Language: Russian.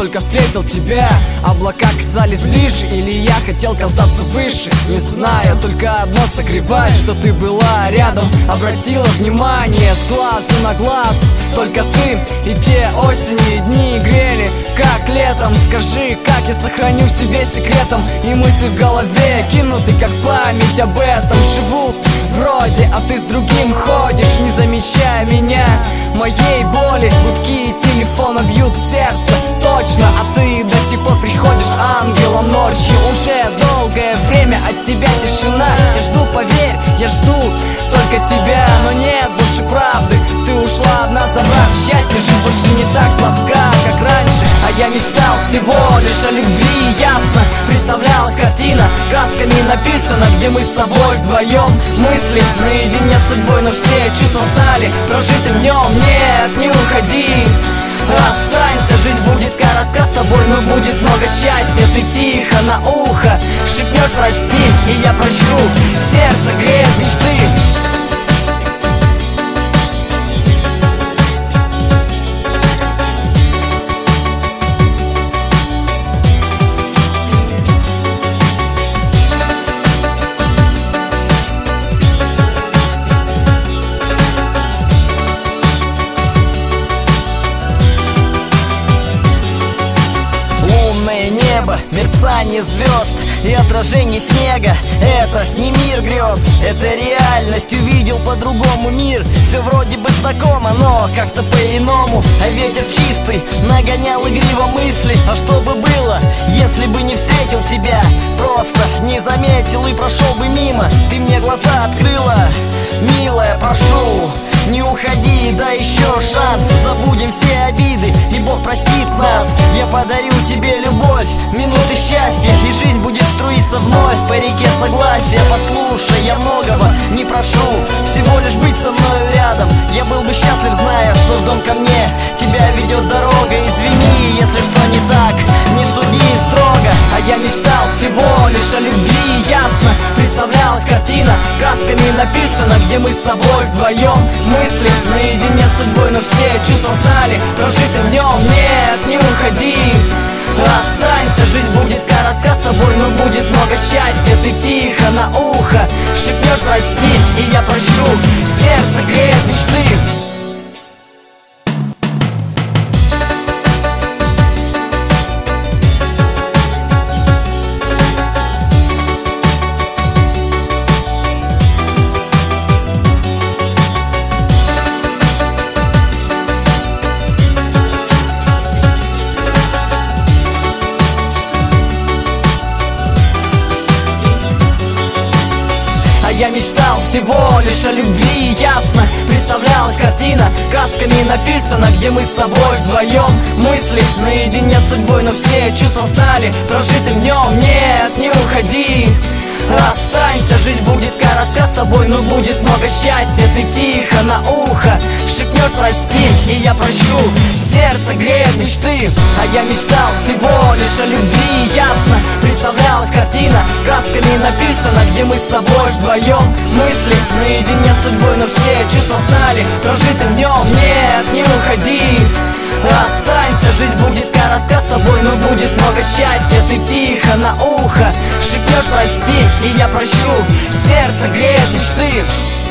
только встретил тебя. Облака казались ближе, или я хотел казаться выше, не знаю, только одно согревает, что ты была рядом, обратила внимание с глазу на глаз. Только ты и те осенние дни грели, как летом. Скажи, как я сохраню в себе секретом, и мысли в голове кинуты, как память об этом. Живут вроде, а ты с другим ходишь, не замечая меня, моей боли. Гудки телефона бьют в сердце, точно, а ты до сих пор приходишь ангелом ночью. Уже долгое время от тебя тишина. Я жду, поверь, я жду только тебя, но нет больше правды. Ты ушла одна, забрав счастье. Жизнь больше не так сладка, как раньше. А я мечтал всего лишь о любви, ясно. Представлялась картина, красками написана, где мы с тобой вдвоем. Мысли наедине с собой, но все чувства стали прожитым днем. Нет, не уходи, останься, жизнь будет коротка с тобой, но будет много счастья. Ты тихо на ухо шепнешь прости, и я прощу. Сердце греет мечты. Небо, мерцание звезд и отражение снега. Это не мир грез, это реальность. Увидел по-другому мир. Все вроде бы знакомо, но как-то по-иному. А ветер чистый нагонял игриво мысли. А что бы было, если бы не встретил тебя? Просто не заметил и прошел бы мимо. Ты мне глаза открыла, милая, прошу, не уходи, дай еще шанс. Забудем все обиды, и Бог простит нас. Я подарю тебе любовь, минуты счастья, и жизнь будет струиться вновь по реке согласия. Послушай, я многого не прошу, всего лишь быть со мной рядом. Я был бы счастлив, зная, что в дом ко мне тебя ведет дорога. Извини, если что не так, не суди строго. А я мечтал всего лишь о любви, ясно. Представлялась картина, красками написана, где мы с тобой вдвоем. Мысли наедине с собой, но все чувства стали прожитым днем. Нет, не уходи, останься, жизнь будет коротка с тобой, но будет много счастья. Ты тихо на ухо шепнешь прости, и я прощу. Сердце греет мечты. Я мечтал всего лишь о любви, ясно. Представлялась картина, красками написана, где мы с тобой вдвоем. Мысли наедине с собой, но все чувства стали прожитым днем. Нет, не уходи, останься, жизнь будет коротка с тобой, но будет много счастья. Ты тихо на ухо шепнешь прости, и я прощу. Сердце греет мечты. А я мечтал всего лишь о любви, ясно. Представлялась картина, красками написана, где мы с тобой вдвоем. Мысли наедине с собой, но все чувства стали прожитым днем. Нет, не уходи, останься, жизнь будет коротка с тобой, но будет много счастья. Ты тихо на ухо шепнешь прости, и я прощу. Сердце греет мечты.